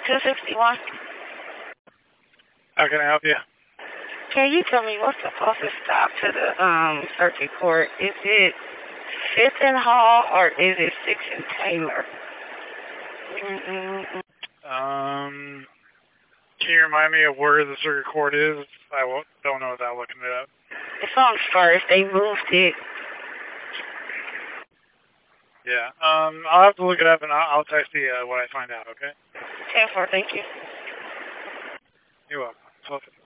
261. How can I help you? Can you tell me what's the closest stop to the circuit court? Is it 5th and Hall or is it 6th and Taylor? Can you remind me of where the circuit court is? I don't know without looking it up. It's on 1st. They moved it. Yeah. I'll have to look it up and I'll text you what I find out, okay? 10-4, thank you. You're welcome.